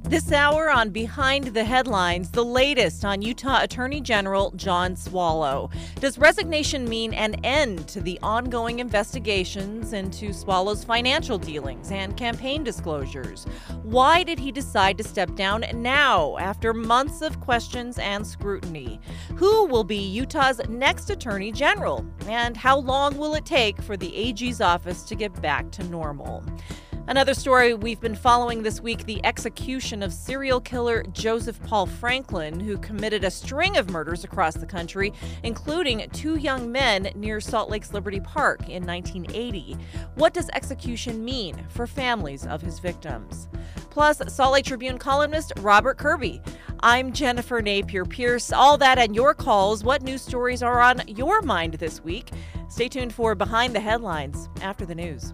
This hour on Behind the Headlines, the latest on Utah Attorney General John Swallow. Does resignation mean an end to the ongoing investigations into Swallow's financial dealings and campaign disclosures? Why did he decide to step down now after months of questions and scrutiny? Who will be Utah's next Attorney General? And how long will it take for the AG's office to get back to normal? Another story we've been following this week, the execution of serial killer Joseph Paul Franklin, who committed a string of murders across the country, including 2 young men near Salt Lake's Liberty Park in 1980. What does execution mean for families of his victims? Plus, Salt Lake Tribune columnist Robert Kirby. I'm Jennifer Napier-Pierce. All that and your calls. What news stories are on your mind this week? Stay tuned for Behind the Headlines after the news.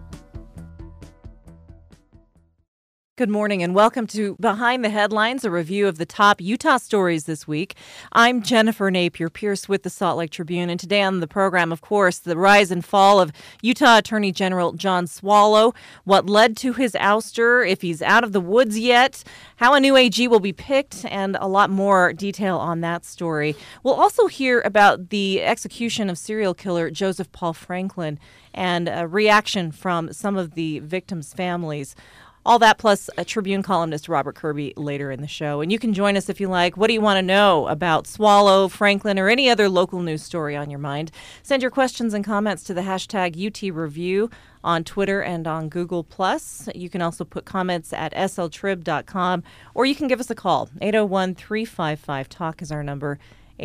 Good morning and welcome to Behind the Headlines, a review of the top Utah stories this week. I'm Jennifer Napier-Pierce with the Salt Lake Tribune, and today on the program, of course, the rise and fall of Utah Attorney General John Swallow, what led to his ouster, if he's out of the woods yet, how a new AG will be picked, and a lot more detail on that story. We'll also hear about the execution of serial killer Joseph Paul Franklin and a reaction from some of the victims' families. All that plus a Tribune columnist Robert Kirby later in the show. And you can join us if you like. What do you want to know about Swallow, Franklin, or any other local news story on your mind? Send your questions and comments to the hashtag UTReview on Twitter and on Google+. You can also put comments at sltrib.com, or you can give us a call. 801-355-TALK is our number.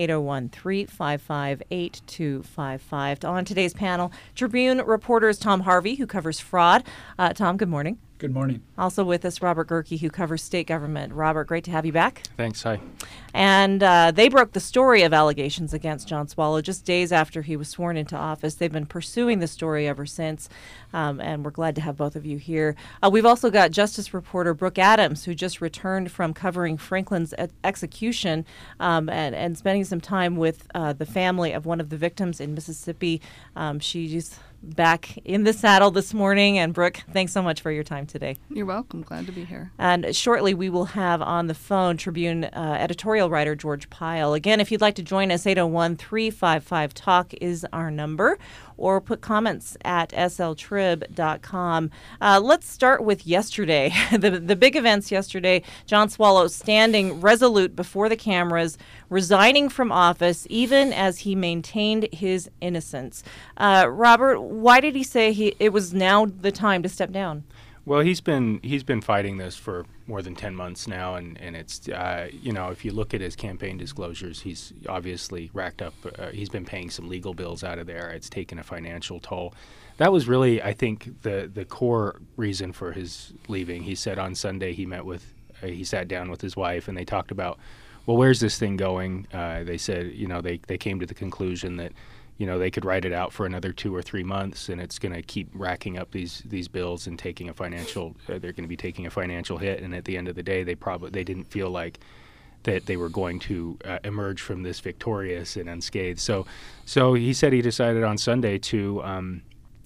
801-355-8255. On today's panel, Tribune reporters Tom Harvey, who covers fraud. Tom, good morning. Good morning. Also with us, Robert Gehrke, who covers state government. Robert, great to have you back. Thanks. Hi. And they broke the story of allegations against John Swallow just days after he was sworn into office. They've been pursuing the story ever since, and we're glad to have both of you here. We've also got Justice reporter Brooke Adams, who just returned from covering Franklin's execution and spending some time with the family of one of the victims in Mississippi. She's back in the saddle this morning. And Brooke, thanks so much for your time today. You're welcome. Glad to be here. And shortly we will have on the phone Tribune editorial writer George Pyle. Again, if you'd like to join us, 801-355-TALK is our number, or put comments at sltrib.com. Let's start with yesterday. The big events yesterday. John Swallow standing resolute before the cameras, resigning from office even as he maintained his innocence. Robert, why did he say it was now the time to step down? Well, he's been fighting this for more than 10 months now, and it's if you look at his campaign disclosures, he's obviously racked up. He's been paying some legal bills out of there. It's taken a financial toll. That was really, I think, the core reason for his leaving. He said on Sunday he sat down with his wife and they talked about, well, where's this thing going? They said, they came to the conclusion that they could write it out for another 2 or 3 months, and it's going to keep racking up these bills and taking a financial. They're going to be taking a financial hit, and at the end of the day, they didn't feel like that they were going to emerge from this victorious and unscathed. So he said he decided on Sunday to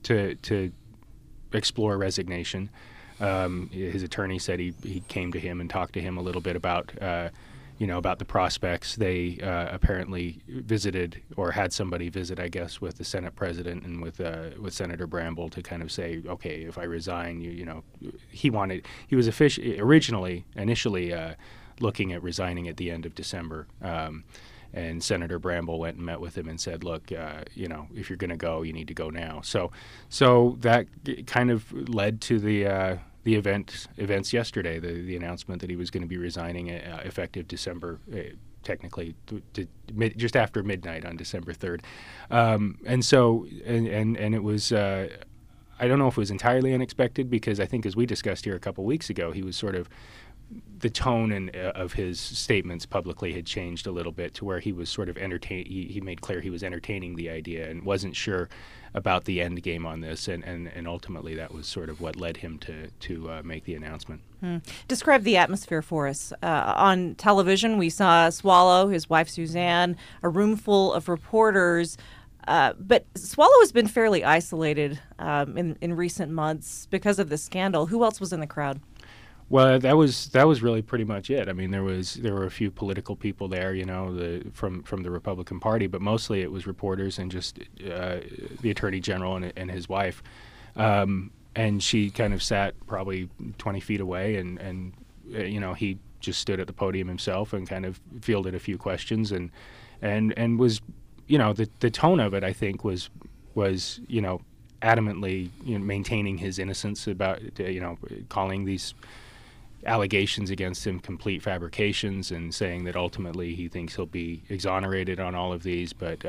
explore resignation. His attorney said he came to him and talked to him a little bit about the prospects. They apparently visited or had somebody visit, I guess, with the Senate president and with Senator Bramble to kind of say, okay, if I resign, he was initially looking at resigning at the end of December. And Senator Bramble went and met with him and said, look, if you're going to go, you need to go now. So that kind of led to the events yesterday, the announcement that he was going to be resigning effective December, technically just after midnight on December 3rd. And it was, I don't know if it was entirely unexpected, because I think as we discussed here a couple weeks ago, he was sort of, the tone of his statements publicly had changed a little bit to where he was sort of he made clear he was entertaining the idea and wasn't sure about the end game on this, and ultimately that was sort of what led him to make the announcement. Describe the atmosphere for us. On television, we saw Swallow, his wife Suzanne, a room full of reporters. But Swallow has been fairly isolated in recent months because of the scandal. Who else was in the crowd? Well, that was really pretty much it. I mean, there were a few political people there, from the Republican Party, but mostly it was reporters and just the Attorney General and his wife. And she kind of sat probably 20 feet away, and he just stood at the podium himself and kind of fielded a few questions, and was, the tone of it, I think, was adamantly maintaining his innocence about calling these allegations against him complete fabrications, and saying that ultimately he thinks he'll be exonerated on all of these. But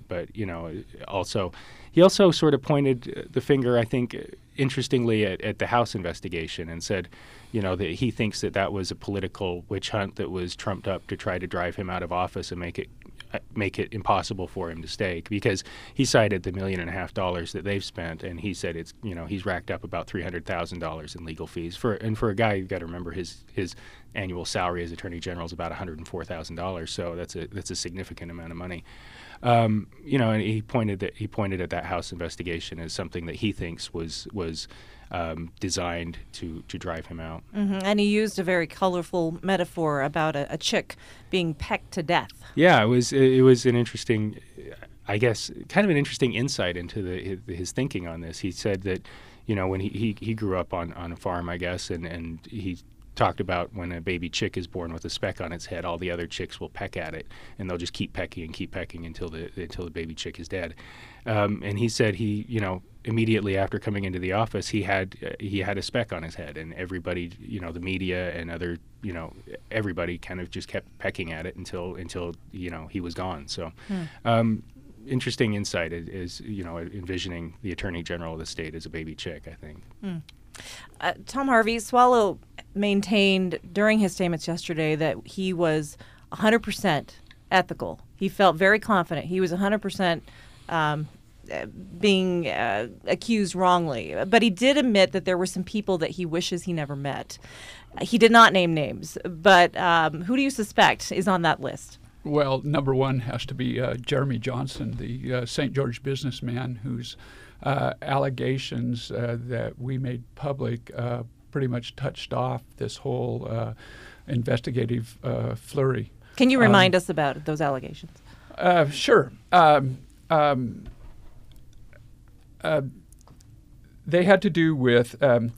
also he also sort of pointed the finger, I think, interestingly at the House investigation, and said, that he thinks that was a political witch hunt that was trumped up to try to drive him out of office and make it impossible for him to stay, because he cited the $1.5 million that they've spent, and he said he's racked up about $300,000 in legal fees for a guy. You've got to remember his annual salary as Attorney General is about $104,000, so that's a significant amount of money. And he pointed at that House investigation as something that he thinks was designed to drive him out. Mm-hmm. And he used a very colorful metaphor about a chick being pecked to death. Yeah, it was an interesting, I guess, kind of an interesting insight into his thinking on this. He said that, when he grew up on a farm, I guess, and he talked about when a baby chick is born with a speck on its head, all the other chicks will peck at it, and they'll just keep pecking until the baby chick is dead. And he said immediately after coming into the office, he had a speck on his head, and everybody, the media and other, everybody kind of just kept pecking at it until he was gone. So. Interesting insight is envisioning the Attorney General of the state as a baby chick, I think. Tom Harvey, Swallow maintained during his statements yesterday that he was 100% ethical. He felt very confident. He was 100% being accused wrongly. But he did admit that there were some people that he wishes he never met. He did not name names, but who do you suspect is on that list? Well, number one has to be Jeremy Johnson, the St. George businessman whose allegations that we made public pretty much touched off this whole investigative flurry. Can you remind us about those allegations? Sure. They had to do with,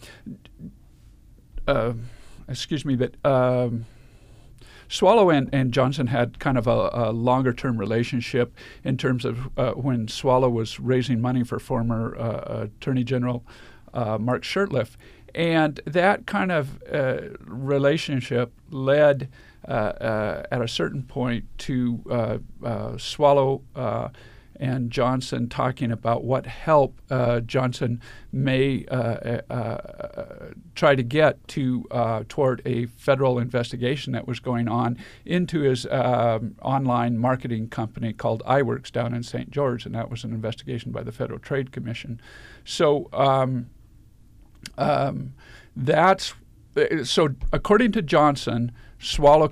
Swallow and Johnson had kind of a longer-term relationship in terms of when Swallow was raising money for former Attorney General Mark Shurtleff. And that kind of relationship led at a certain point to Swallow and Johnson talking about what help Johnson may try to get toward a federal investigation that was going on into his online marketing company called iWorks down in St. George, and that was an investigation by the Federal Trade Commission. So so according to Johnson, Swallow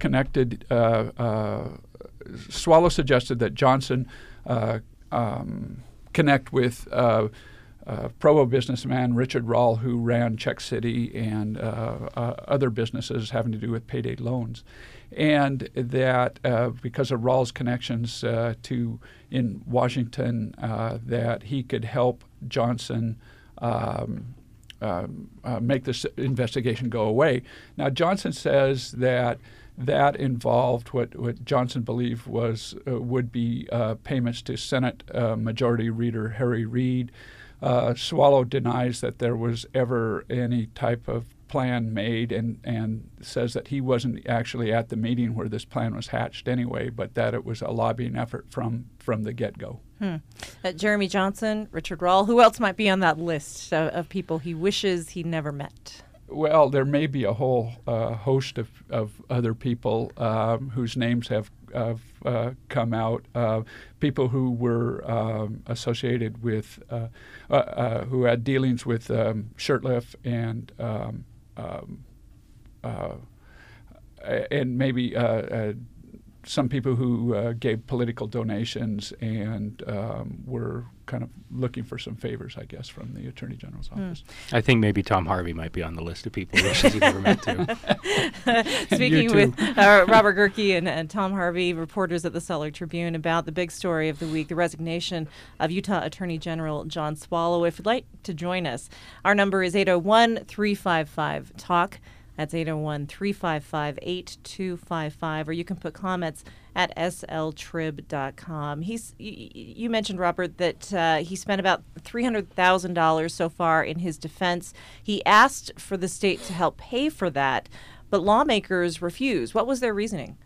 suggested that Johnson connect with Provo businessman Richard Rahl, who ran Check City and other businesses having to do with payday loans. And that because of Rahl's connections in Washington, that he could help Johnson make this investigation go away. Now, Johnson says that involved what Johnson believed would be payments to Senate Majority Leader Harry Reid. Swallow denies that there was ever any type of plan made and says that he wasn't actually at the meeting where this plan was hatched anyway, but that it was a lobbying effort from the get-go. Jeremy Johnson, Richard Rahl, who else might be on that list of people he wishes he never met? Well, there may be a whole host of other people whose names have come out, people who were associated with, who had dealings with Shurtleff and maybe some people who gave political donations and were kind of looking for some favors, I guess, from the Attorney General's office. I think maybe Tom Harvey might be on the list of people he wishes he never met to. Speaking with Robert Gehrke and Tom Harvey, reporters at the Salt Lake Tribune, about the big story of the week, the resignation of Utah Attorney General John Swallow. If you'd like to join us, our number is 801-355-TALK. That's 801-355-8255, or you can put comments at sltrib.com. You mentioned, Robert, that he spent about $300,000 so far in his defense. He asked for the state to help pay for that, but lawmakers refused. What was their reasoning?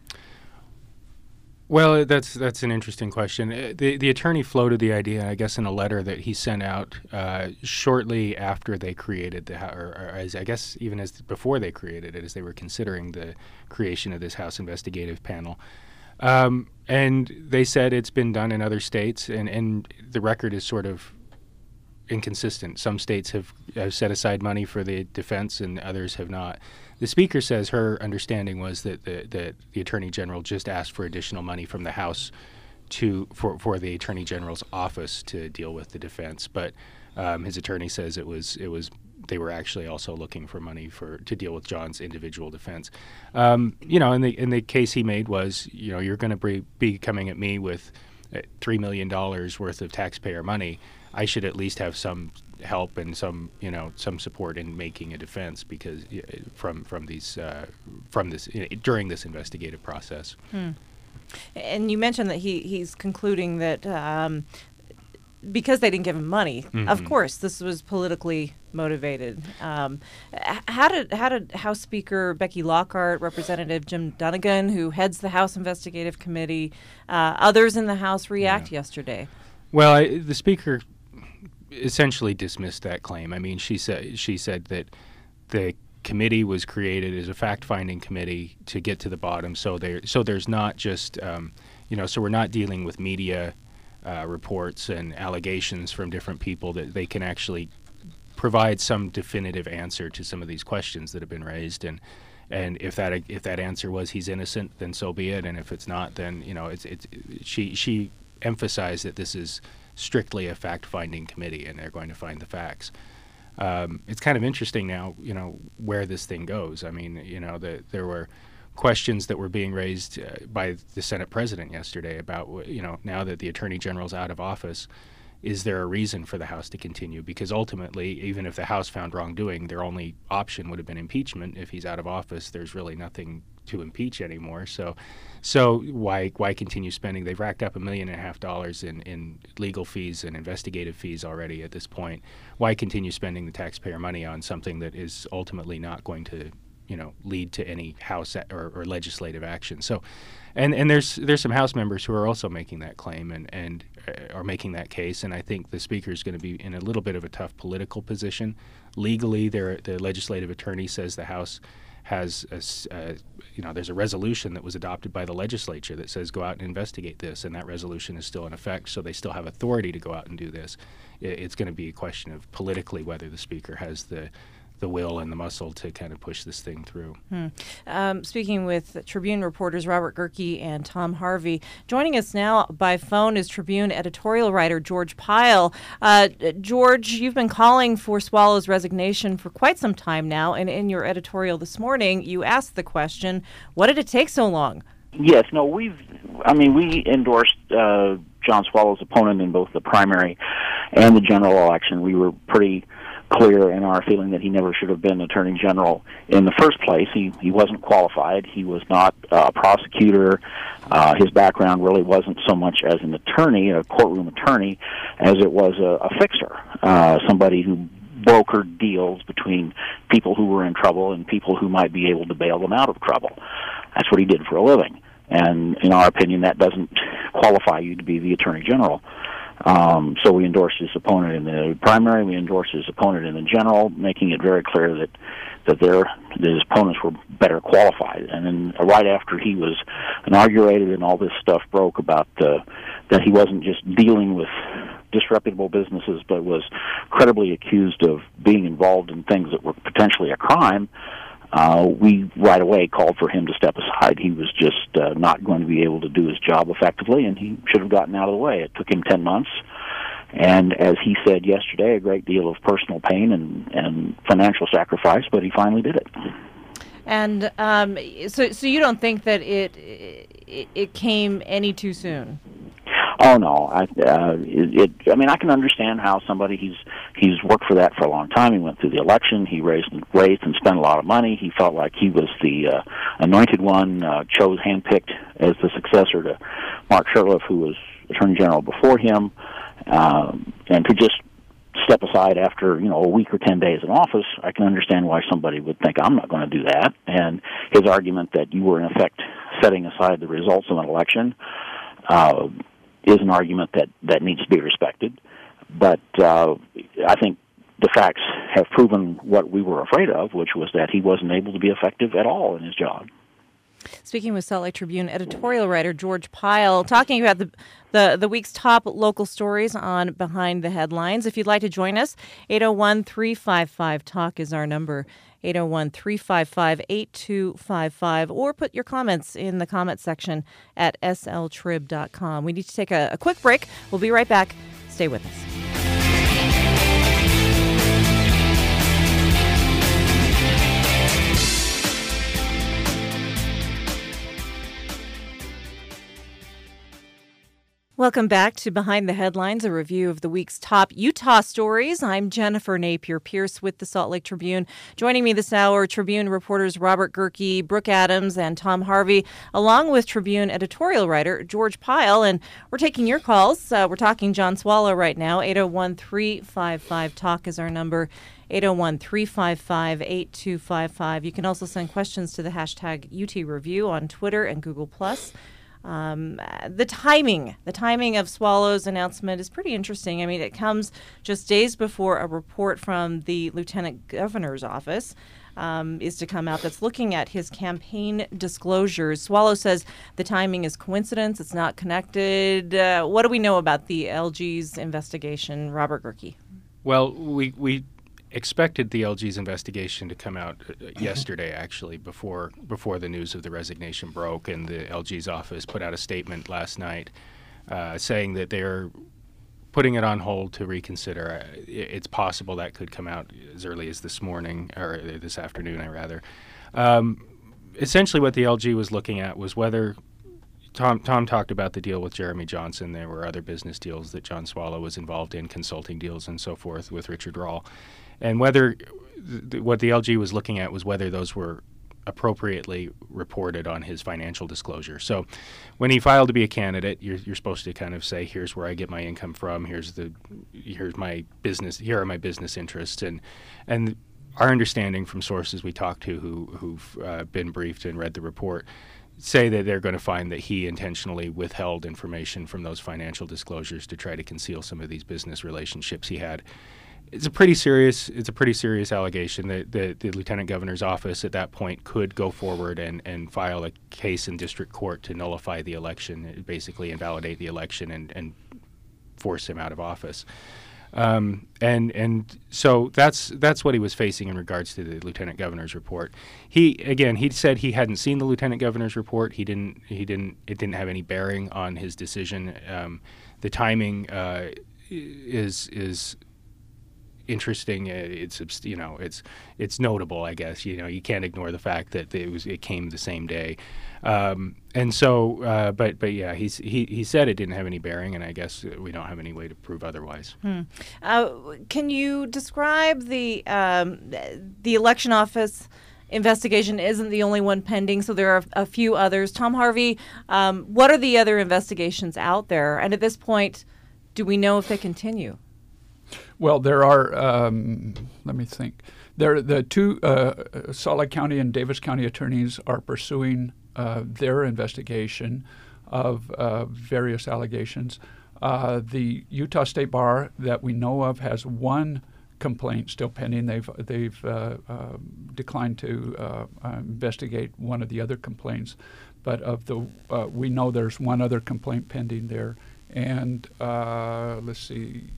Well, that's an interesting question. The attorney floated the idea, I guess, in a letter that he sent out shortly after they created the House, or as I guess even as before they created it, as they were considering the creation of this House investigative panel. And they said it's been done in other states, and the record is sort of inconsistent. Some states have set aside money for the defense, and others have not. The Speaker says her understanding was that the Attorney General just asked for additional money from the House for the Attorney General's office to deal with the defense. But his attorney says it was they were actually also looking for money to deal with John's individual defense. And the case he made was, you're going to be coming at me with $3 million worth of taxpayer money. I should at least have some help and some support in making a defense because from this during this investigative process. And you mentioned that he's concluding that because they didn't give him money, of course this was politically motivated. How did House Speaker Becky Lockhart, Representative Jim Dunnigan, who heads the House Investigative Committee, others in the House react yesterday? Well, the Speaker essentially dismissed that claim. I mean, she said that the committee was created as a fact-finding committee to get to the bottom. So there's not just so we're not dealing with media reports and allegations from different people, that they can actually provide some definitive answer to some of these questions that have been raised. And if that answer was he's innocent, then so be it. And if it's not, then she emphasized that this is strictly a fact-finding committee, and they're going to find the facts. It's kind of interesting now, where this thing goes. I mean, there were questions that were being raised by the Senate President yesterday about, now that the Attorney General's out of office, is there a reason for the House to continue? Because ultimately, even if the House found wrongdoing, their only option would have been impeachment. If he's out of office, there's really nothing to impeach anymore. So why continue spending? They've racked up $1.5 million in legal fees and investigative fees already at this point. Why continue spending the taxpayer money on something that is ultimately not going to lead to any House or legislative action? So, and there's some House members who are also making that claim and are making that case. And I think the Speaker is going to be in a little bit of a tough political position. Legally, the legislative attorney says the House has there's a resolution that was adopted by the legislature that says go out and investigate this, and that resolution is still in effect, so they still have authority to go out and do this. It's going to be a question of politically whether the Speaker has the will and the muscle to kind of push this thing through. Speaking with Tribune reporters Robert Gehrke and Tom Harvey. Joining us now by phone is Tribune editorial writer George Pyle. George, you've been calling for Swallow's resignation for quite some time now, and in your editorial this morning, you asked the question, what did it take so long? Yes, no, we endorsed John Swallow's opponent in both the primary and the general election. We were pretty clear in our feeling that he never should have been Attorney General in the first place. He wasn't qualified. He was not a prosecutor. His background really wasn't so much as an attorney, a courtroom attorney, as it was a fixer, somebody who brokered deals between people who were in trouble and people who might be able to bail them out of trouble. That's what he did for a living. And in our opinion, that doesn't qualify you to be the Attorney General. So we endorsed his opponent in the primary, we endorsed his opponent in the general, making it very clear that his opponents were better qualified. And then right after he was inaugurated and all this stuff broke about that he wasn't just dealing with disreputable businesses, but was credibly accused of being involved in things that were potentially a crime, we right away called for him to step aside. He was just not going to be able to do his job effectively, and he should have gotten out of the way. It took him 10 months, and as he said yesterday, a great deal of personal pain and financial sacrifice, but he finally did it. And so you don't think that it came any too soon? Oh no, I mean, I can understand how somebody he's worked for that for a long time. He went through the election. He raised and spent a lot of money. He felt like he was the anointed one, handpicked as the successor to Mark Shurtleff, who was Attorney General before him, and to just step aside after a week or 10 days in office. I can understand why somebody would think, I'm not going to do that. And his argument that you were in effect setting aside the results of an election is an argument that needs to be respected. But I think the facts have proven what we were afraid of, which was that he wasn't able to be effective at all in his job. Speaking with Salt Lake Tribune editorial writer George Pyle, talking about the week's top local stories on Behind the Headlines. If you'd like to join us, 801-355-TALK is our number, 801-355-8255, or put your comments in the comment section at sltrib.com. We need to take a quick break. We'll be right back. Stay with us. Welcome back to Behind the Headlines, a review of the week's top Utah stories. I'm Jennifer Napier-Pierce with the Salt Lake Tribune. Joining me this hour, Tribune reporters Robert Gehrke, Brooke Adams, and Tom Harvey, along with Tribune editorial writer George Pyle. And we're taking your calls. We're talking John Swallow right now. 801-355-TALK is our number. 801-355-8255. You can also send questions to the hashtag UT Review on Twitter and Google+. The timing of Swallow's announcement is pretty interesting. I mean, it comes just days before a report from the Lieutenant Governor's office is to come out that's looking at his campaign disclosures. Swallow says the timing is coincidence. It's not connected. What do we know about the LG's investigation? Robert Gehrke. Well, we expected the LG's investigation to come out yesterday, actually, before the news of the resignation broke, and the LG's office put out a statement last night saying that they're putting it on hold to reconsider. It's possible that could come out as early as this morning, or this afternoon, rather. Essentially, what the LG was looking at was whether Tom talked about the deal with Jeremy Johnson. There were other business deals that John Swallow was involved in, consulting deals and so forth with Richard Rahl. And whether what the LG was looking at was whether those were appropriately reported on his financial disclosure. So when he filed to be a candidate, you're supposed to kind of say, here's where I get my income from, here's my business, here are my business interests. And our understanding from sources we talked to who've been briefed and read the report say that they're going to find that he intentionally withheld information from those financial disclosures to try to conceal some of these business relationships he had. It's a pretty serious allegation that the Lieutenant Governor's office at that point could go forward and file a case in district court to nullify the election, basically invalidate the election and force him out of office. And so that's what he was facing in regards to the Lieutenant Governor's report. He said he hadn't seen the Lieutenant Governor's report. It didn't have any bearing on his decision. The timing is interesting. It's notable, I guess. You can't ignore the fact that it came the same day. And so, but yeah, he said it didn't have any bearing, and I guess we don't have any way to prove otherwise. Can you describe the election office investigation? Isn't the only one pending, so there are a few others. Tom Harvey, what are the other investigations out there? And at this point, do we know if they continue? Well, there are, let me think. The two Salt Lake County and Davis County attorneys are pursuing their investigation of various allegations. The Utah State Bar that we know of has one complaint still pending. They've declined to investigate one of the other complaints, but we know there's one other complaint pending there. And let's see.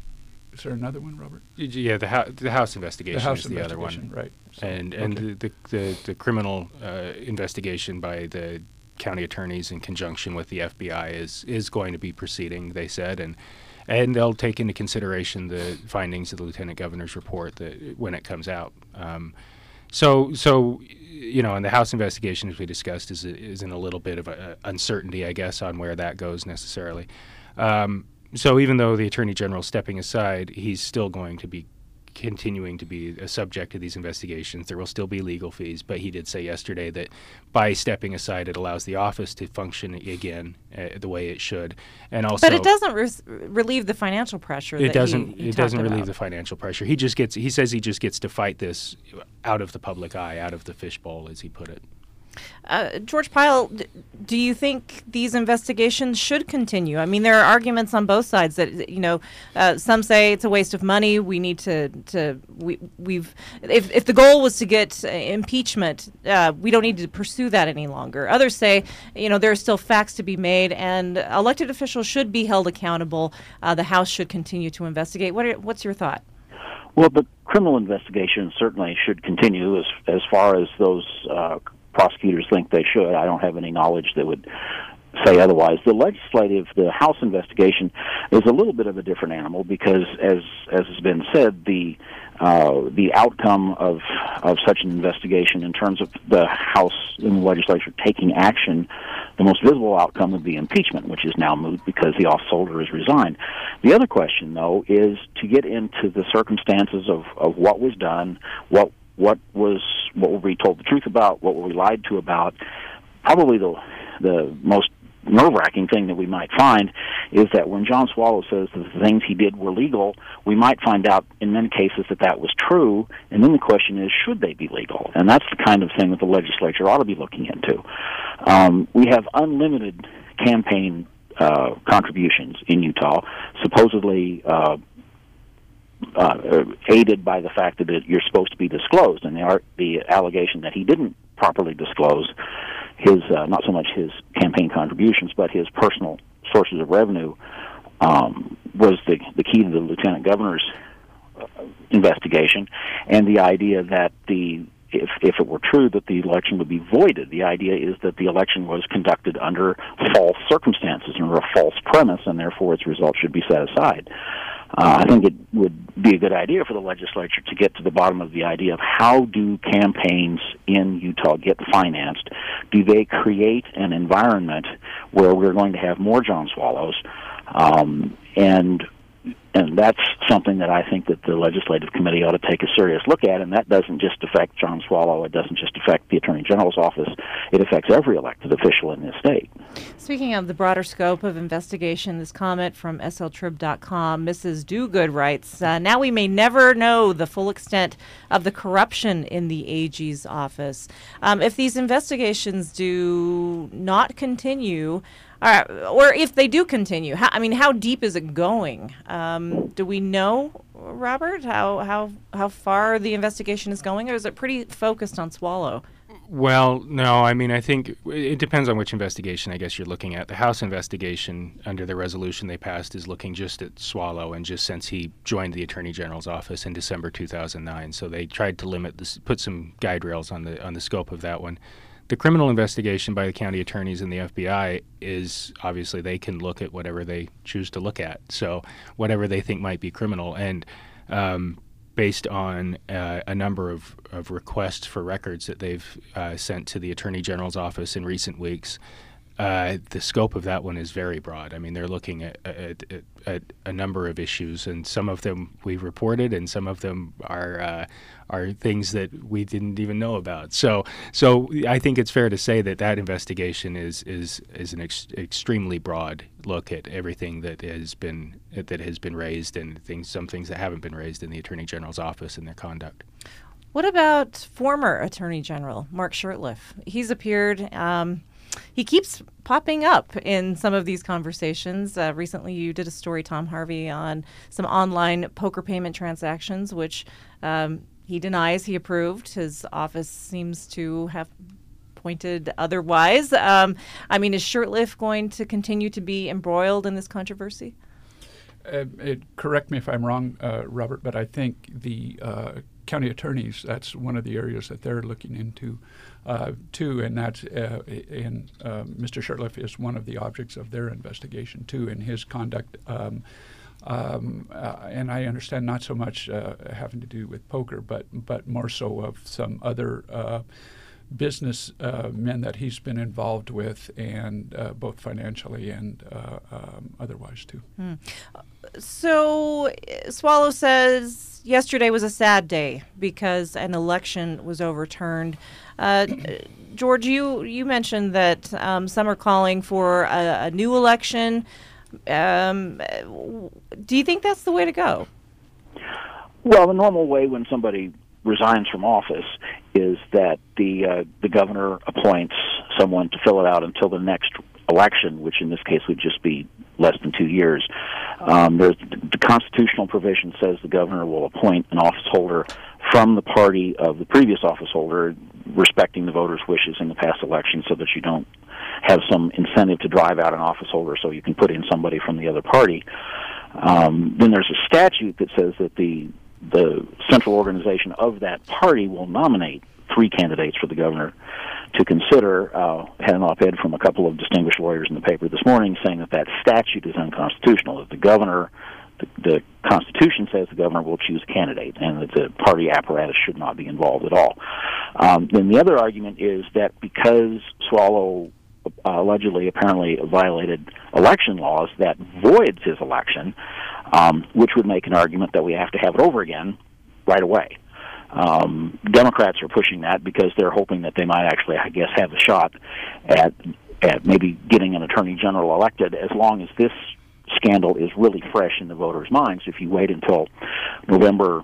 Is there another one, Robert? Yeah, the House investigation The House is the other one, right? So, and okay. the criminal investigation by the county attorneys in conjunction with the FBI is going to be proceeding, they said, and they'll take into consideration the findings of the lieutenant governor's report when it comes out. So and the House investigation, as we discussed, is in a little bit of a uncertainty, I guess, on where that goes necessarily. So even though the Attorney General is stepping aside, he's still going to be continuing to be a subject to these investigations. There will still be legal fees, but he did say yesterday that by stepping aside, it allows the office to function again the way it should, and also. But it doesn't relieve the financial pressure. It doesn't. He It doesn't relieve about. the financial pressure. He just gets. He says he just gets to fight this out of the public eye, out of the fishbowl, as he put it. George Pyle, do you think these investigations should continue? I mean, there are arguments on both sides that some say it's a waste of money. We need if the goal was to get impeachment, we don't need to pursue that any longer. Others say, there are still facts to be made, and elected officials should be held accountable. The House should continue to investigate. What's your thought? Well, the criminal investigation certainly should continue as far as those prosecutors think they should. I don't have any knowledge that would say otherwise. The House investigation is a little bit of a different animal because, as has been said, the outcome of such an investigation in terms of the House and the legislature taking action, the most visible outcome would be impeachment, which is now moot because the office holder has resigned. The other question, though, is to get into the circumstances of what was done, what were we told the truth about, what were we lied to about. Probably the most nerve-wracking thing that we might find is that when John Swallow says that the things he did were legal, we might find out in many cases that was true, and then the question is, should they be legal? And that's the kind of thing that the legislature ought to be looking into. We have unlimited campaign contributions in Utah, supposedly aided by the fact that you're supposed to be disclosed, and the allegation that he didn't properly disclose his not so much his campaign contributions but his personal sources of revenue was the key to the lieutenant governor's investigation, and the idea that if it were true that the election would be voided, the idea is that the election was conducted under false circumstances, under a false premise, and therefore its results should be set aside. I think it would be a good idea for the legislature to get to the bottom of the idea of how do campaigns in Utah get financed? Do they create an environment where we're going to have more John Swallows? And that's something that I think that the Legislative Committee ought to take a serious look at, and that doesn't just affect John Swallow. It doesn't just affect the Attorney General's office. It affects every elected official in this state. Speaking of the broader scope of investigation, this comment from sltrib.com, Mrs. Dogood writes, now we may never know the full extent of the corruption in the AG's office. If these investigations do not continue, or if they do continue, how deep is it going? Do we know, Robert, how far the investigation is going, or is it pretty focused on Swallow? Well, no. I think it depends on which investigation, I guess, you're looking at. The House investigation, under the resolution they passed, is looking just at Swallow and just since he joined the Attorney General's office in December 2009. So they tried to limit this, put some guide rails on the scope of that one. The criminal investigation by the county attorneys and the FBI is obviously they can look at whatever they choose to look at. So whatever they think might be criminal. And based on a number of requests for records that they've sent to the Attorney General's office in recent weeks, the scope of that one is very broad. They're looking at a number of issues, and some of them we've reported, and some of them are things that we didn't even know about. So I think it's fair to say that investigation is an extremely broad look at everything that has been raised, and some things that haven't been raised in the Attorney General's office and their conduct. What about former Attorney General Mark Shurtleff? He's appeared. He keeps popping up in some of these conversations. Recently, you did a story, Tom Harvey, on some online poker payment transactions, which he denies he approved. His office seems to have pointed otherwise. Is Shurtleff going to continue to be embroiled in this controversy? Correct me if I'm wrong, Robert, but I think the county attorneys, that's one of the areas that they're looking into too, and that's Mr. Shurtleff is one of the objects of their investigation too, in his conduct. And I understand not so much having to do with poker, but more so of some other business men that he's been involved with, and both financially and otherwise too. So Swallow says yesterday was a sad day because an election was overturned. George, you mentioned that some are calling for a new election. Do you think that's the way to go? Well, the normal way when somebody resigns from office is that the governor appoints someone to fill it out until the next election, which in this case would just be less than 2 years. The constitutional provision says the governor will appoint an office holder from the party of the previous office holder, respecting the voters' wishes in the past election, so that you don't have some incentive to drive out an office holder so you can put in somebody from the other party. Then there's a statute that says that the central organization of that party will nominate 3 candidates for the governor to consider. Had an op-ed from a couple of distinguished lawyers in the paper this morning saying that statute is unconstitutional, that the governor, the Constitution says the governor will choose a candidate, and that the party apparatus should not be involved at all. Then the other argument is that because Swallow allegedly, apparently violated election laws, that voids his election, which would make an argument that we have to have it over again right away. Democrats are pushing that because they're hoping that they might actually, I guess, have a shot at maybe getting an attorney general elected, as long as this scandal is really fresh in the voters' minds. If you wait until November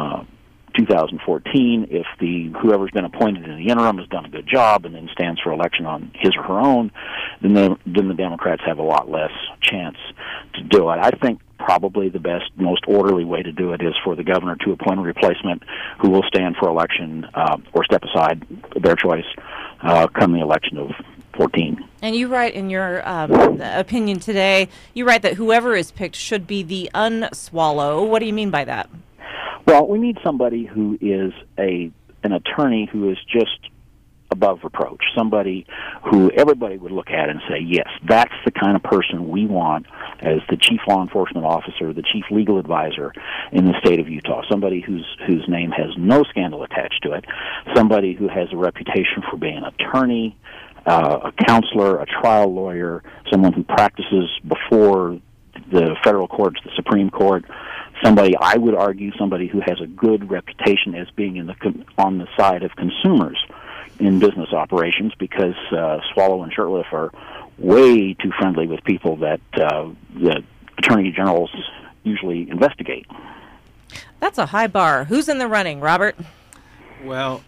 2014, if whoever's been appointed in the interim has done a good job and then stands for election on his or her own, then the Democrats have a lot less chance to do it. I think probably the best, most orderly way to do it is for the governor to appoint a replacement who will stand for election or step aside, their choice, come the election of 14. And you write in your opinion today, you write that whoever is picked should be the unswallow. What do you mean by that? Well, we need somebody who is an attorney who is just above reproach, somebody who everybody would look at and say, yes, that's the kind of person we want as the chief law enforcement officer, the chief legal advisor in the state of Utah, somebody whose name has no scandal attached to it, somebody who has a reputation for being an attorney, a counselor, a trial lawyer, someone who practices before the federal courts, the Supreme Court, somebody, I would argue, somebody who has a good reputation as being on the side of consumers in business operations, because Swallow and Shurtleff are way too friendly with people that the attorney generals usually investigate. That's a high bar. Who's in the running, Robert? Well,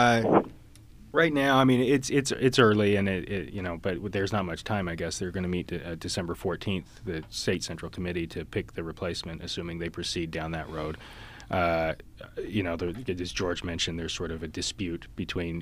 right now, I mean, it's early, and but there's not much time. I guess they're going to meet December 14th, the State Central Committee, to pick the replacement, assuming they proceed down that road. As George mentioned, there's sort of a dispute between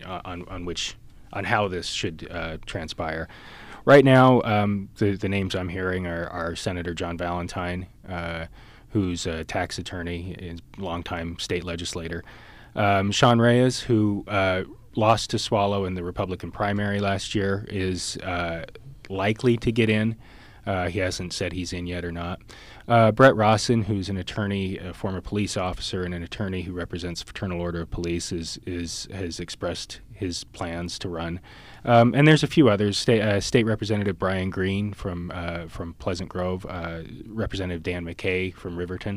on how this should transpire. Right now, the names I'm hearing are Senator John Valentine, who's a tax attorney, a longtime state legislator, Sean Reyes, who lost to Swallow in the Republican primary last year, is likely to get in. He hasn't said he's in yet or not. Brett Rawson, who's an attorney, a former police officer, and an attorney who represents the Fraternal Order of Police, has expressed his plans to run. And there's a few others. State Representative Brian Green from Pleasant Grove, Representative Dan McKay from Riverton.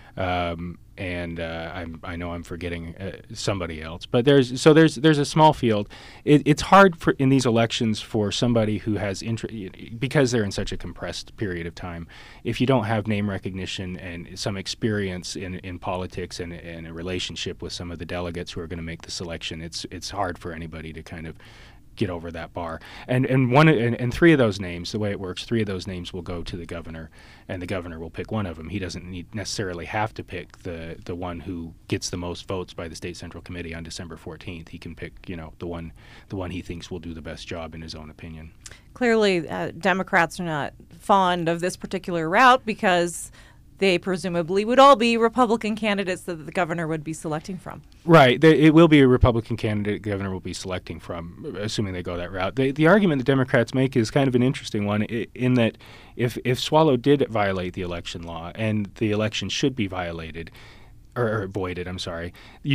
And I know I'm forgetting somebody else, but there's a small field. It's hard in these elections for somebody who has because they're in such a compressed period of time. If you don't have name recognition and some experience in politics and a relationship with some of the delegates who are going to make the selection, it's hard for anybody to kind of get over that bar. And 3 of those names, the way it works, 3 of those names will go to the governor, and the governor will pick one of them. He doesn't necessarily have to pick the one who gets the most votes by the State Central Committee on December 14th. He can pick, the one he thinks will do the best job in his own opinion. Clearly, Democrats are not fond of this particular route because they presumably would all be Republican candidates that the governor would be selecting from. Right. It will be a Republican candidate governor will be selecting from, assuming they go that route. The argument the Democrats make is kind of an interesting one in that if Swallow did violate the election law, and the election should be violated, or voided, I'm sorry,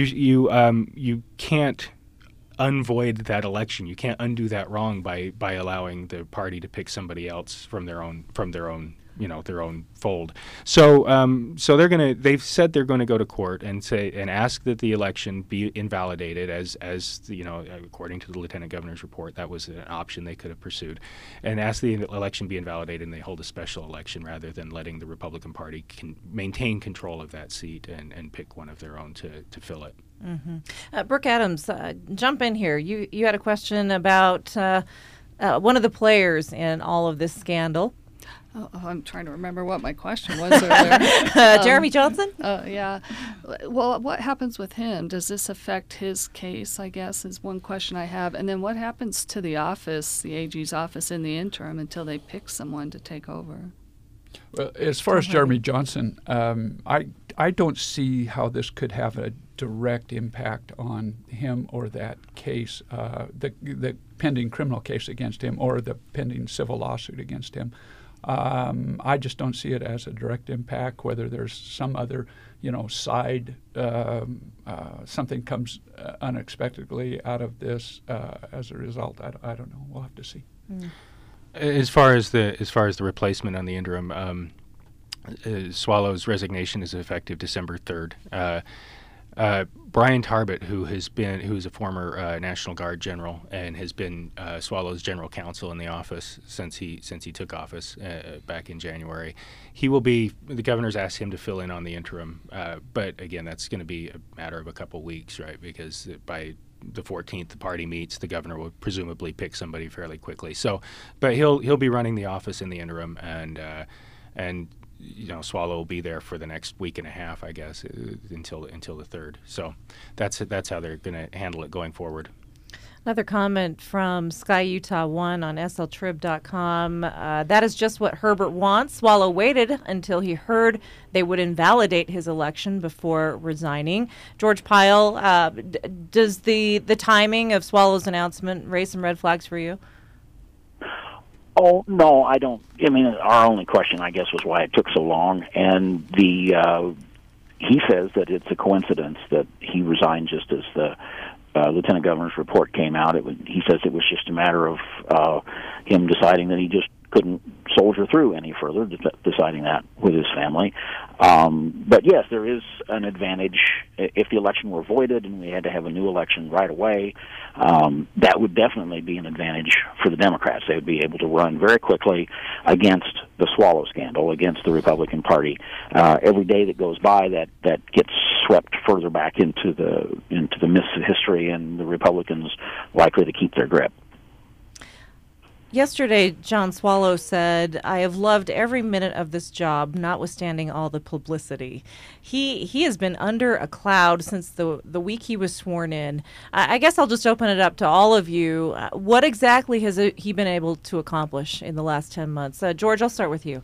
you can't unvoid that election. You can't undo that wrong by allowing the party to pick somebody else from their own their own fold. So they've said they're going to go to court and ask that the election be invalidated as according to the lieutenant governor's report, that was an option they could have pursued, and ask the election be invalidated and they hold a special election rather than letting the Republican Party maintain control of that seat and pick one of their own to fill it. Mm-hmm. Brooke Adams, jump in here. You had a question about one of the players in all of this scandal. Oh, I'm trying to remember what my question was earlier. Jeremy Johnson? Yeah. Well, what happens with him? Does this affect his case, I guess, is one question I have. And then what happens to the office, the AG's office, in the interim until they pick someone to take over? Well, as far as Jeremy Johnson, I don't see how this could have a direct impact on him or that case, the pending criminal case against him or the pending civil lawsuit against him. I just don't see it as a direct impact. Whether there's some other, side, something comes unexpectedly out of this as a result, I don't know. We'll have to see. Mm. As far as the replacement on the interim, Swallow's resignation is effective December 3rd. Brian Tarbett, who's a former National Guard general and has been Swallow's general counsel in the office since he took office back in January, the governor's asked him to fill in on the interim, but again, that's going to be a matter of a couple weeks, right? Because by the 14th, the party meets. The governor will presumably pick somebody fairly quickly. So, but he'll be running the office in the interim, and Swallow will be there for the next week and a half, I guess, until the 3rd. So that's how they're going to handle it going forward. Another comment from Sky Utah 1 on sltrib.com. That is just what Herbert wants. Swallow waited until he heard they would invalidate his election before resigning. George Pyle, does the timing of Swallow's announcement raise some red flags for you? Oh, no, I don't. I mean, our only question, I guess, was why it took so long. And he says that it's a coincidence that he resigned just as the lieutenant governor's report came out. He says it was just a matter of him deciding that he just couldn't soldier through any further, deciding that with his family. But yes, there is an advantage. If the election were voided and we had to have a new election right away, that would definitely be an advantage for the Democrats. They would be able to run very quickly against the Swallow scandal, against the Republican Party. Every day that goes by, that gets swept further back into the mists of history, and the Republicans likely to keep their grip. Yesterday, John Swallow said, "I have loved every minute of this job, notwithstanding all the publicity." He has been under a cloud since the week he was sworn in. I guess I'll just open it up to all of you. What exactly has he been able to accomplish in the last 10 months? George, I'll start with you.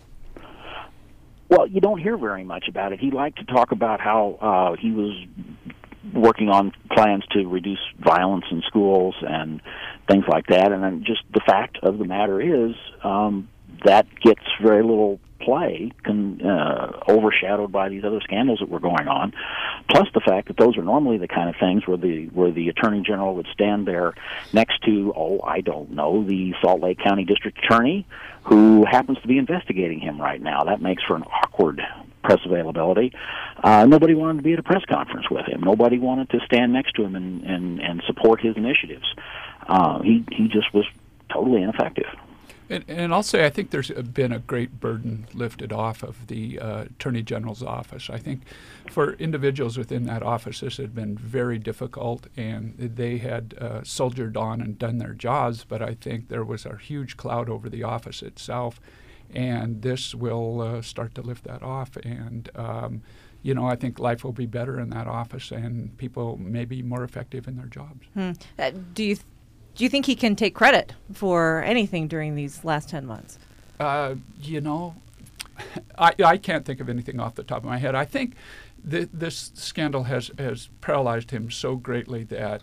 Well, you don't hear very much about it. He liked to talk about how he was working on plans to reduce violence in schools and things like that. And then just the fact of the matter is that gets very little play, overshadowed by these other scandals that were going on. Plus the fact that those are normally the kind of things where the Attorney General would stand there next to, the Salt Lake County District Attorney, who happens to be investigating him right now. That makes for an awkward press availability. Nobody wanted to be at a press conference with him. Nobody wanted to stand next to him and support his initiatives. He just was totally ineffective. And I'll say I think there's been a great burden lifted off of the Attorney General's office. I think for individuals within that office, this had been very difficult, and they had soldiered on and done their jobs, but I think there was a huge cloud over the office itself, and this will start to lift that off. And, I think life will be better in that office, and people may be more effective in their jobs. Do you think he can take credit for anything during these last 10 months? I can't think of anything off the top of my head. I think this scandal has paralyzed him so greatly that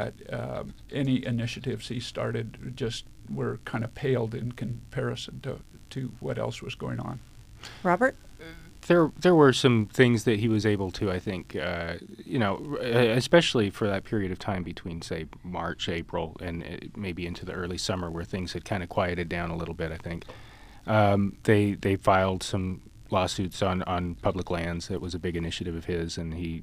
any initiatives he started just were kind of paled in comparison to what else was going on. Robert? There were some things that he was able to, I think, especially for that period of time between, say, March, April, and maybe into the early summer where things had kind of quieted down a little bit, I think. They filed some lawsuits on public lands. That was a big initiative of his, and he,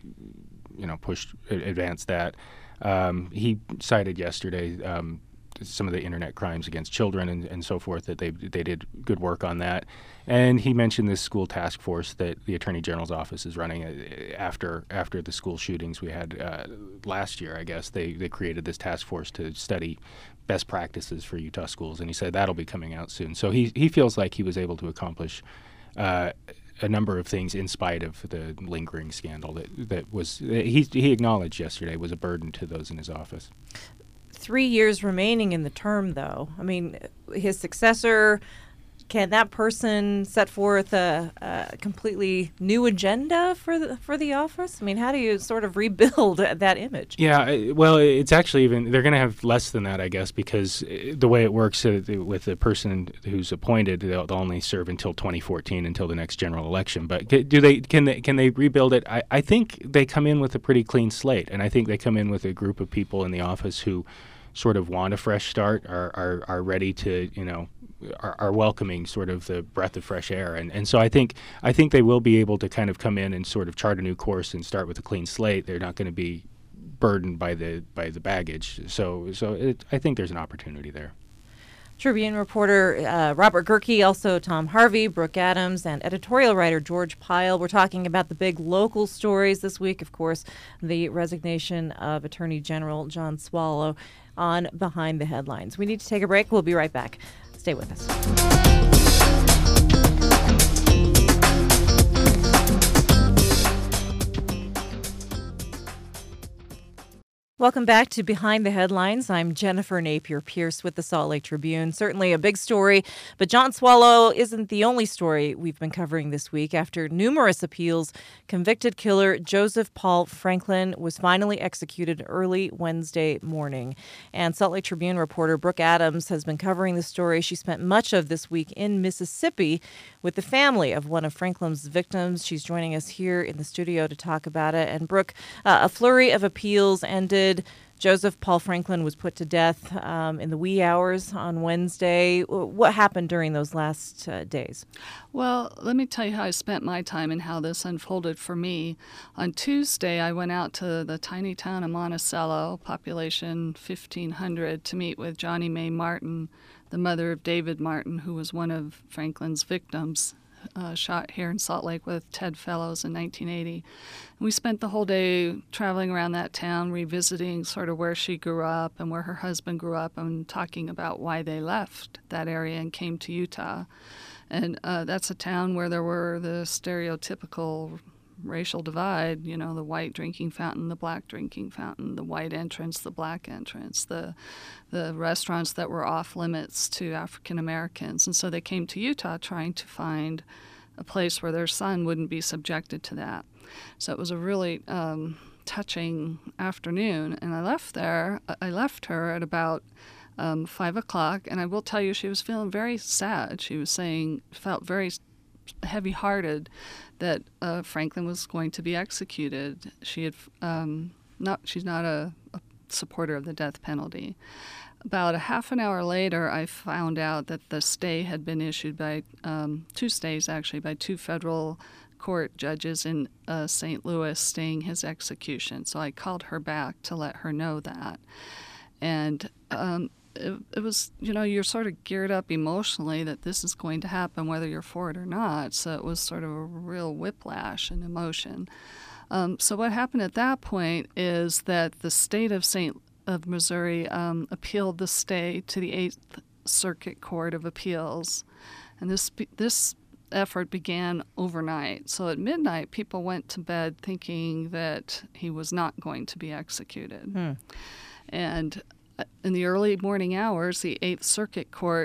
advanced that. He cited yesterday some of the internet crimes against children and so forth, that they did good work on that. And he mentioned this school task force that the Attorney General's office is running after the school shootings we had last year, I guess. They created this task force to study best practices for Utah schools, and he said that'll be coming out soon. So he feels like he was able to accomplish a number of things in spite of the lingering scandal that he acknowledged yesterday was a burden to those in his office. 3 years remaining in the term, though. I mean, his successor, can that person set forth a completely new agenda for the office? I mean, how do you sort of rebuild that image? Yeah, well, it's actually they're going to have less than that, I guess, because the way it works with the person who's appointed, they'll only serve until 2014, until the next general election. But can they rebuild it? I think they come in with a pretty clean slate, and I think they come in with a group of people in the office who sort of want a fresh start, are ready to, are welcoming sort of the breath of fresh air. And so I think they will be able to kind of come in and sort of chart a new course and start with a clean slate. They're not going to be burdened by the baggage. So I think there's an opportunity there. Tribune reporter Robert Gehrke, also Tom Harvey, Brooke Adams, and editorial writer George Pyle. We're talking about the big local stories this week. Of course, the resignation of Attorney General John Swallow on Behind the Headlines. We need to take a break. We'll be right back. Stay with us. Welcome back to Behind the Headlines. I'm Jennifer Napier-Pierce with the Salt Lake Tribune. Certainly a big story, but John Swallow isn't the only story we've been covering this week. After numerous appeals, convicted killer Joseph Paul Franklin was finally executed early Wednesday morning. And Salt Lake Tribune reporter Brooke Adams has been covering the story. She spent much of this week in Mississippi with the family of one of Franklin's victims. She's joining us here in the studio to talk about it. And Brooke, a flurry of appeals ended. Joseph Paul Franklin was put to death in the wee hours on Wednesday. What happened during those last days? Well, let me tell you how I spent my time and how this unfolded for me. On Tuesday, I went out to the tiny town of Monticello, population 1,500, to meet with Johnny Mae Martin, the mother of David Martin, who was one of Franklin's victims. Shot here in Salt Lake with Ted Fellows in 1980. And we spent the whole day traveling around that town, revisiting sort of where she grew up and where her husband grew up, and talking about why they left that area and came to Utah. And that's a town where there were the stereotypical racial divide, the white drinking fountain, the black drinking fountain, the white entrance, the black entrance, the restaurants that were off limits to African Americans. And so they came to Utah trying to find a place where their son wouldn't be subjected to that. So it was a really touching afternoon. And I left her at about 5 o'clock, and I will tell you she was feeling very sad. She was felt very heavy-hearted that Franklin was going to be executed. She's not a supporter of the death penalty. About a half an hour later, I found out that the stay had been issued by 2 stays, actually, by 2 federal court judges in St. Louis staying his execution. So I called her back to let her know that. And it was, you're sort of geared up emotionally that this is going to happen whether you're for it or not. So it was sort of a real whiplash in emotion. So what happened at that point is that the state of Missouri appealed the stay to the 8th Circuit Court of Appeals. And this effort began overnight. So at midnight, people went to bed thinking that he was not going to be executed. And in the early morning hours, the 8th Circuit Court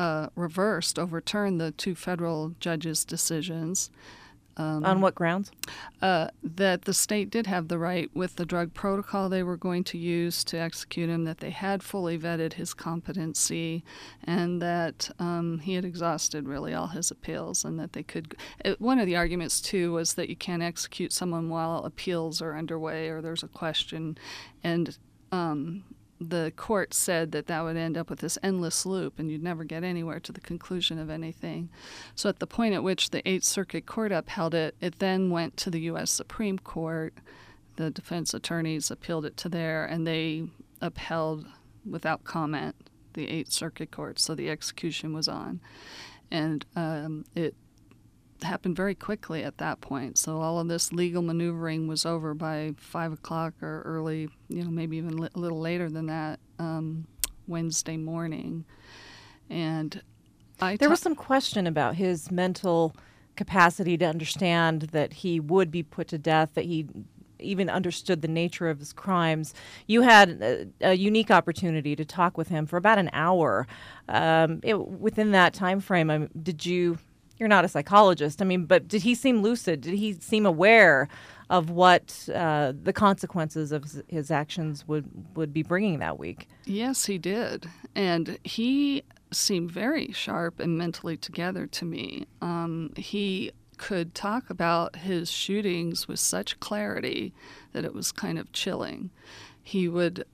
overturned the two federal judges' decisions. On what grounds? That the state did have the right with the drug protocol they were going to use to execute him, that they had fully vetted his competency, and that he had exhausted really all his appeals, and that they could. One of the arguments, too, was that you can't execute someone while appeals are underway or there's a question, and the court said that would end up with this endless loop and you'd never get anywhere to the conclusion of anything. So at the point at which the Eighth Circuit Court upheld it, it then went to the U.S. Supreme Court. The defense attorneys appealed it to there, and they upheld without comment the Eighth Circuit Court, so the execution was on. And it happened very quickly at that point. So all of this legal maneuvering was over by 5 o'clock or early, maybe even a little later than that, Wednesday morning. And there was some question about his mental capacity to understand that he would be put to death, that he even understood the nature of his crimes. You had a unique opportunity to talk with him for about an hour. Within that time frame, you're not a psychologist, but did he seem lucid? Did he seem aware of what the consequences of his actions would be bringing that week? Yes, he did. And he seemed very sharp and mentally together to me. He could talk about his shootings with such clarity that it was kind of chilling. He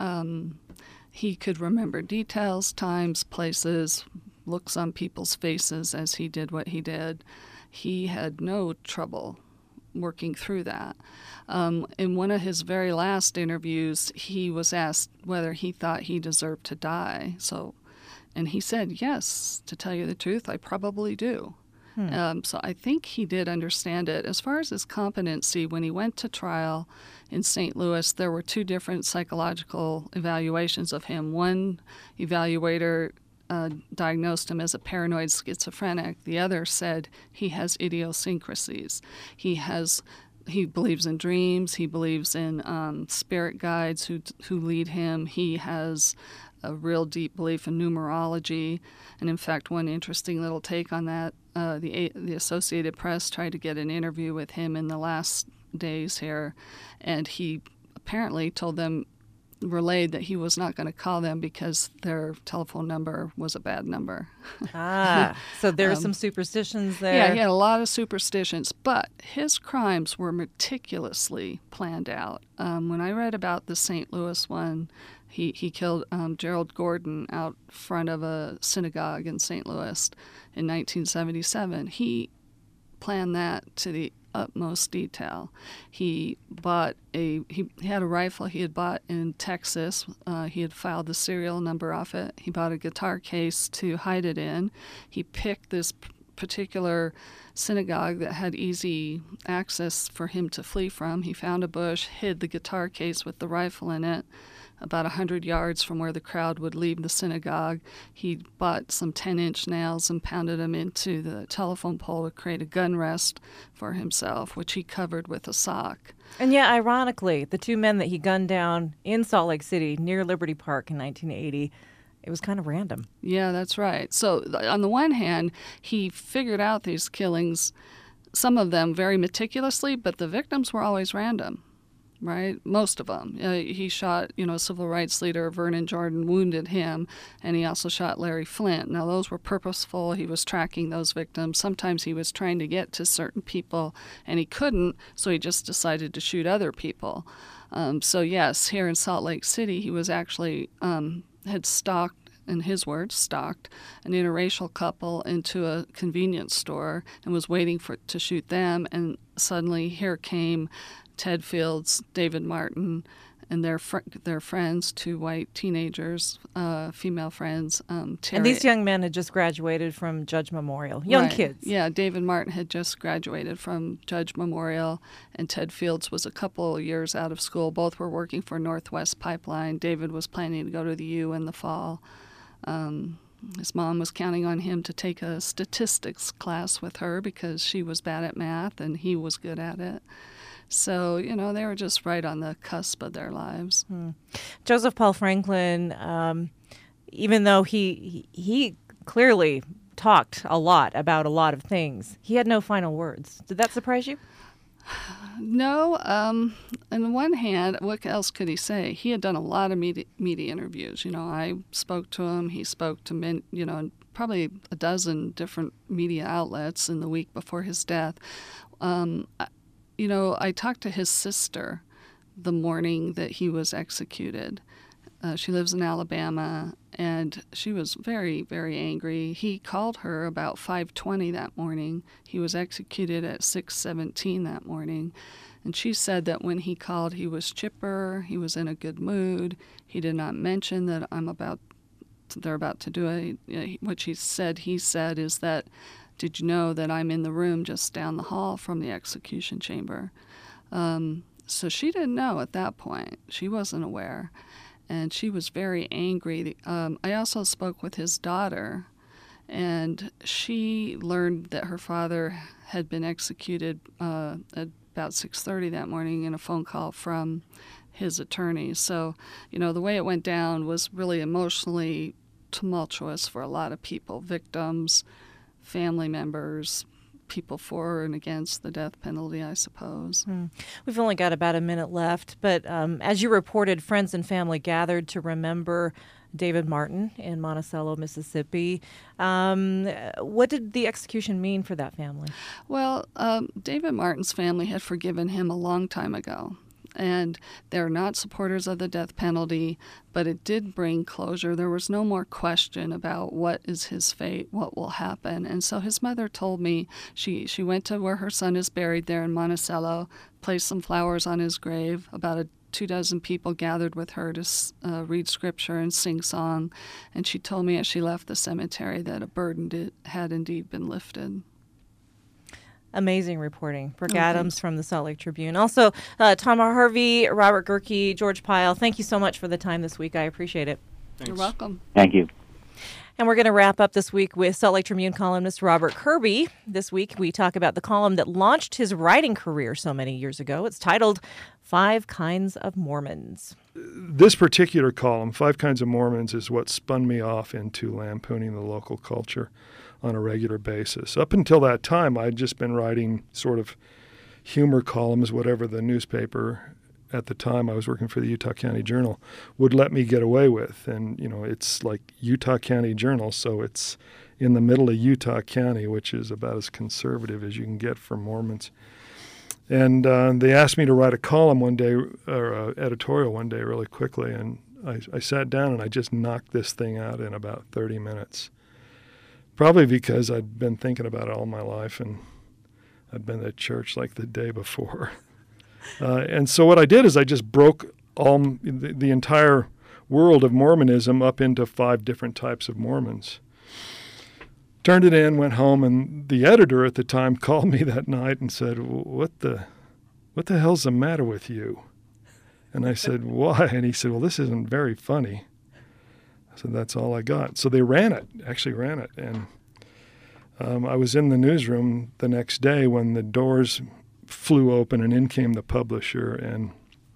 could remember details, times, places, looks on people's faces as he did what he did. He had no trouble working through that. In one of his very last interviews, he was asked whether he thought he deserved to die. And he said, yes, to tell you the truth, I probably do. So I think he did understand it. As far as his competency, when he went to trial in St. Louis, there were two different psychological evaluations of him. One evaluator diagnosed him as a paranoid schizophrenic. The other said he has idiosyncrasies. He believes in dreams. He believes in spirit guides who lead him. He has a real deep belief in numerology. And in fact, one interesting little take on that, the Associated Press tried to get an interview with him in the last days here, and he apparently relayed that he was not going to call them because their telephone number was a bad number. So there were some superstitions there. Yeah, he had a lot of superstitions, but his crimes were meticulously planned out. When I read about the St. Louis one, he killed Gerald Gordon out front of a synagogue in St. Louis in 1977. He planned that to the utmost detail. He had a rifle he had bought in Texas. He had filed the serial number off it. He bought a guitar case to hide it in. He picked this particular synagogue that had easy access for him to flee from. He found a bush, hid the guitar case with the rifle in it, about 100 yards from where the crowd would leave the synagogue. He bought some 10-inch nails and pounded them into the telephone pole to create a gun rest for himself, which he covered with a sock. And yeah, ironically, the two men that he gunned down in Salt Lake City near Liberty Park in 1980, it was kind of random. Yeah, that's right. So on the one hand, he figured out these killings, some of them very meticulously, but the victims were always random. Right? Most of them. He shot, civil rights leader Vernon Jordan, wounded him, and he also shot Larry Flint. Now, those were purposeful. He was tracking those victims. Sometimes he was trying to get to certain people, and he couldn't, so he just decided to shoot other people. So, yes, here in Salt Lake City, he was actually had stalked, in his words, stalked an interracial couple into a convenience store and was waiting to shoot them, and suddenly here came Ted Fields, David Martin, and their friends, two white teenagers, female friends. Terry. And these young men had just graduated from Judge Memorial. Young kids. Yeah, David Martin had just graduated from Judge Memorial, and Ted Fields was a couple years out of school. Both were working for Northwest Pipeline. David was planning to go to the U in the fall. His mom was counting on him to take a statistics class with her because she was bad at math and he was good at it. So, they were just right on the cusp of their lives. Joseph Paul Franklin, even though he clearly talked a lot about a lot of things. He had no final words. Did that surprise you? No. On the one hand, what else could he say? He had done a lot of media interviews. I spoke to him. He spoke to probably a dozen different media outlets in the week before his death. I talked to his sister the morning that he was executed. She lives in Alabama, and she was very, very angry. He called her about 5:20 that morning. He was executed at 6:17 that morning. And she said that when he called, he was chipper, he was in a good mood. He did not mention that they're about to do it. What he said is that, did you know that I'm in the room just down the hall from the execution chamber? So she didn't know at that point. She wasn't aware. And she was very angry. I also spoke with his daughter, and she learned that her father had been executed at about 6:30 that morning in a phone call from his attorney. So, the way it went down was really emotionally tumultuous for a lot of people, victims, family members, people for and against the death penalty, I suppose. We've only got about a minute left, but as you reported, friends and family gathered to remember David Martin in Monticello, Mississippi. What did the execution mean for that family? Well, David Martin's family had forgiven him a long time ago, and they're not supporters of the death penalty, but it did bring closure. There was no more question about what is his fate, what will happen. And so his mother told me she went to where her son is buried there in Monticello, placed some flowers on his grave. About 24 people gathered with her to read scripture and sing song. And she told me as she left the cemetery that a burden had indeed been lifted. Amazing reporting. Brooke Adams from the Salt Lake Tribune. Also, Tom Harvey, Robert Gehrke, George Pyle, thank you so much for the time this week. I appreciate it. Thanks. You're welcome. Thank you. And we're going to wrap up this week with Salt Lake Tribune columnist Robert Kirby. This week we talk about the column that launched his writing career so many years ago. It's titled 5 Kinds of Mormons. This particular column, 5 Kinds of Mormons, is what spun me off into lampooning the local culture on a regular basis. Up until that time, I'd just been writing sort of humor columns, whatever the newspaper at the time I was working for the Utah County Journal would let me get away with. And, it's like Utah County Journal, so it's in the middle of Utah County, which is about as conservative as you can get for Mormons. And they asked me to write a column one day, or editorial one day really quickly, and I sat down and I just knocked this thing out in about 30 minutes. Probably because I'd been thinking about it all my life, and I'd been at church like the day before. And so what I did is I just broke the entire world of Mormonism up into 5 different types of Mormons. Turned it in, went home, and the editor at the time called me that night and said, what the hell's the matter with you? And I said, why? And he said, well, this isn't very funny. So that's all I got. So they actually ran it. And I was in the newsroom the next day when the doors flew open and in came the publisher. And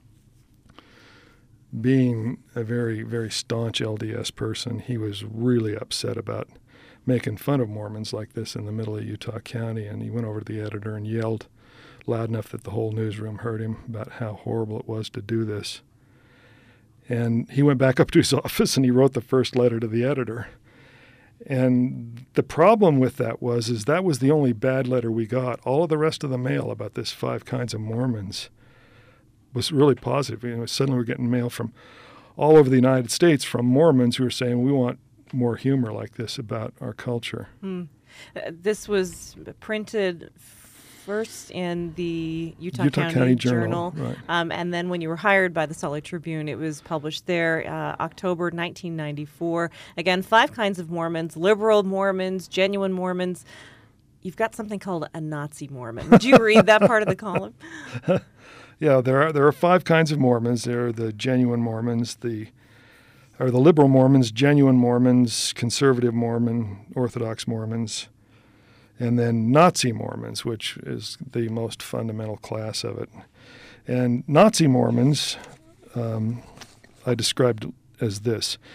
being a very, very staunch LDS person, he was really upset about making fun of Mormons like this in the middle of Utah County. And he went over to the editor and yelled loud enough that the whole newsroom heard him about how horrible it was to do this. And he went back up to his office and he wrote the first letter to the editor. And the problem with that was that was the only bad letter we got. All of the rest of the mail about this 5 Kinds of Mormons was really positive. Suddenly we're getting mail from all over the United States from Mormons who are saying, we want more humor like this about our culture. This was printed first in the Utah County Journal. Right. And then when you were hired by the Salt Lake Tribune, it was published there October 1994. Again, 5 Kinds of Mormons: liberal Mormons, genuine Mormons. You've got something called a Nazi Mormon. Would you read that part of the column? Yeah, there are 5 kinds of Mormons. There are the genuine Mormons, the liberal Mormons, genuine Mormons, conservative Mormon, Orthodox Mormons, and then Nazi Mormons, which is the most fundamental class of it. And Nazi Mormons I described as this: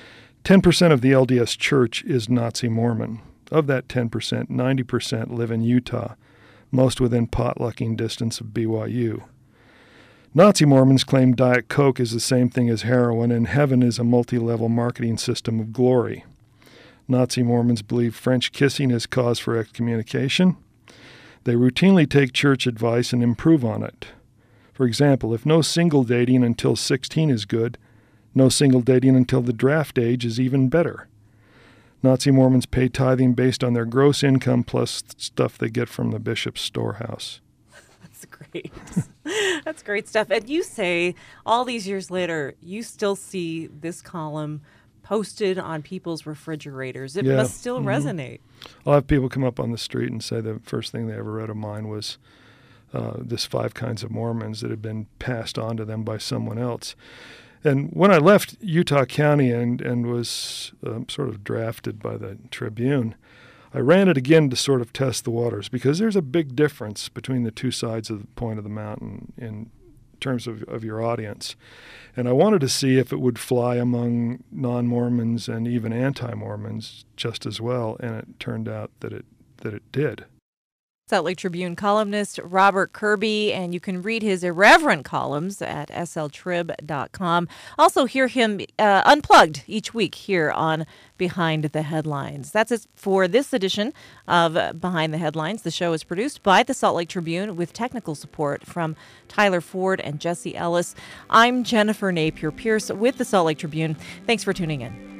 10% of the LDS Church is Nazi Mormon. Of that 10%, 90% live in Utah, most within potlucking distance of BYU. Nazi Mormons claim Diet Coke is the same thing as heroin, and heaven is a multi-level marketing system of glory. Nazi Mormons believe French kissing is cause for excommunication. They routinely take church advice and improve on it. For example, if no single dating until 16 is good, no single dating until the draft age is even better. Nazi Mormons pay tithing based on their gross income plus stuff they get from the bishop's storehouse. That's great. That's great stuff. And you say all these years later, you still see this column posted on people's refrigerators. It must still resonate. I'll have people come up on the street and say the first thing they ever read of mine was this 5 Kinds of Mormons that had been passed on to them by someone else. And when I left Utah County and was sort of drafted by the Tribune, I ran it again to sort of test the waters, because there's a big difference between the two sides of the point of the mountain in terms of your audience. And I wanted to see if it would fly among non-Mormons and even anti-Mormons just as well, and it turned out that it did. Salt Lake Tribune columnist Robert Kirby, and you can read his irreverent columns at sltrib.com. Also hear him unplugged each week here on Behind the Headlines. That's it for this edition of Behind the Headlines. The show is produced by the Salt Lake Tribune with technical support from Tyler Ford and Jesse Ellis. I'm Jennifer Napier-Pierce with the Salt Lake Tribune. Thanks for tuning in.